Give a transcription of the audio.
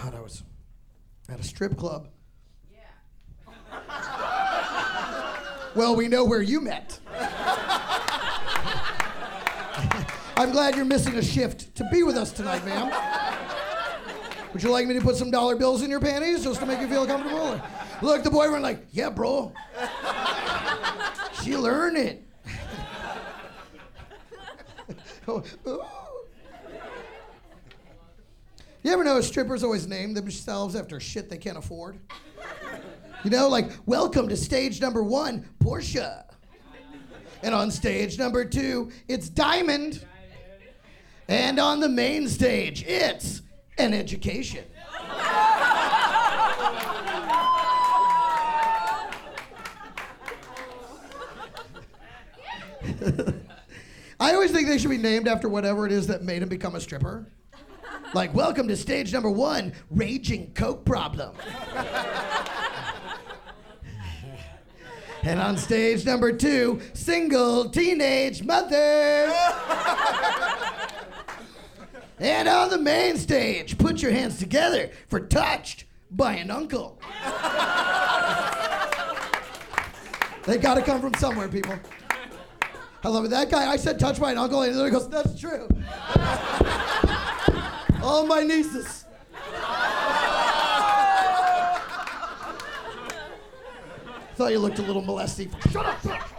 God, I was at a strip club. Well, we know where you met. I'm glad you're missing a shift to be with us tonight, ma'am. Would you like me to put some dollar bills in your panties just to make you feel comfortable? Look, the boyfriend like, yeah, bro. She'll earn it. You ever know strippers always name themselves after shit they can't afford? You know, like, welcome to stage number 1, Portia. And on stage number 2, it's Diamond. And on the main stage, it's an education. I always think they should be named after whatever it is that made him become a stripper. Like, welcome to stage number 1, raging coke problem. And on stage number 2, single teenage mother. And on the main stage, put your hands together for touched by an uncle. They gotta come from somewhere, people. I love it. That guy, I said touched by an uncle, and he literally goes, that's true. All my nieces. Thought you looked a little molesty. Shut up.